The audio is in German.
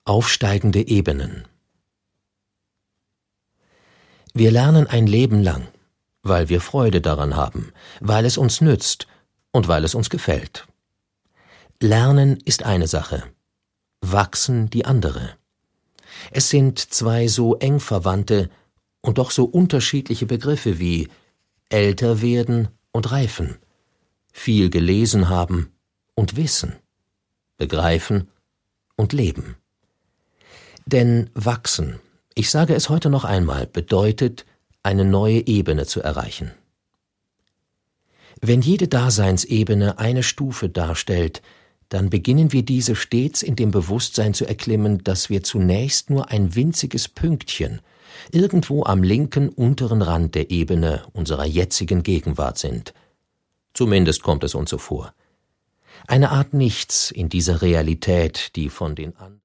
Aufsteigende Ebenen. Wir lernen ein Leben lang, weil wir Freude daran haben, weil es uns nützt und weil es uns gefällt. Lernen ist eine Sache, wachsen die andere. Es sind zwei so eng verwandte und doch so unterschiedliche Begriffe wie älter werden und reifen, viel gelesen haben und wissen, begreifen und leben. Denn wachsen, ich sage es heute noch einmal, bedeutet, eine neue Ebene zu erreichen. Wenn jede Daseinsebene eine Stufe darstellt, dann beginnen wir diese stets in dem Bewusstsein zu erklimmen, dass wir zunächst nur ein winziges Pünktchen irgendwo am linken unteren Rand der Ebene unserer jetzigen Gegenwart sind. Zumindest kommt es uns so vor. Eine Art Nichts in dieser Realität, die von den anderen